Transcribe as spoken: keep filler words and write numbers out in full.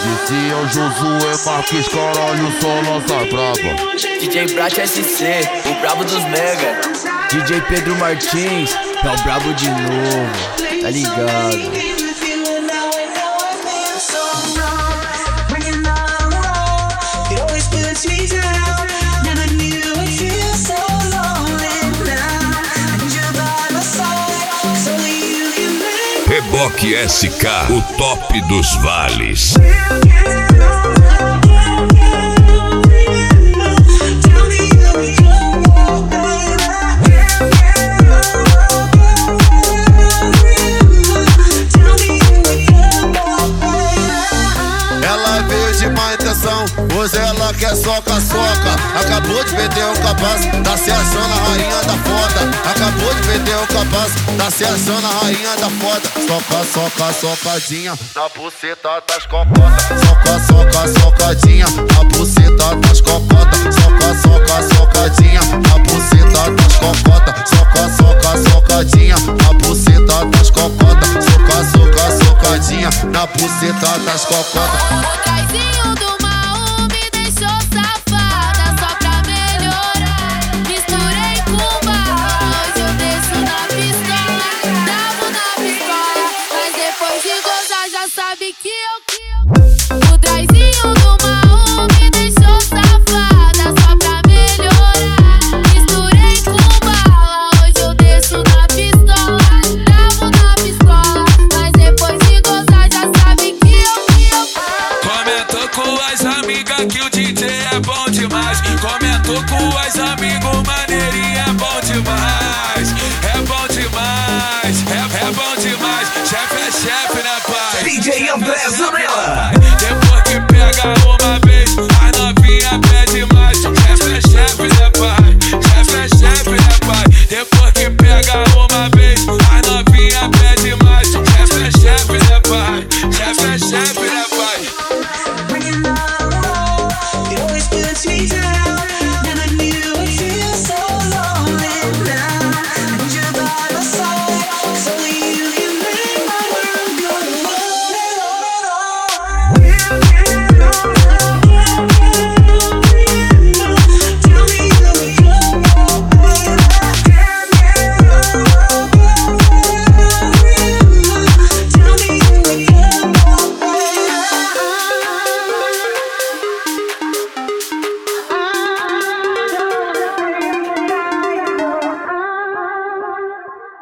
Esse é o Josué Marques, caralho, só lança braba. D J Brat S C, o brabo dos mega. D J Pedro Martins, é o brabo de novo, tá ligado? Reboque S K, o top dos vales. Ela veio de má intenção, hoje ela quer soca-soca. Acabou de perder o capaz, tá se achando a rainha da foda. Acabou de perder o capaz, tá se achando a rainha da foda. Soca, soca, socadinha na buceta das cocotas. Soca, soca, socadinha na buceta das cocotas. Soca, soca, socadinha na buceta das cocotas. Soca, soca, socadinha na buceta das cocotas. Soca, soca, socadinha na buceta das cocotas. O traizinho do mal me deixou safada só pra melhorar. Misturei com bala, hoje eu desço na pistola. Davo na pistola, mas depois de gozar já sabe que eu. O traizinho do mal me deixou safada só pra melhorar. Misturei com bala, hoje eu desço na pistola. Davo na pistola, mas depois de gozar já sabe que eu. Comentou com as amigas que o D J é bom demais. Comentou com as amigos, maneirinha é bom demais. É bom demais, é, é bom demais. Chefe é chefe, né, pai? D J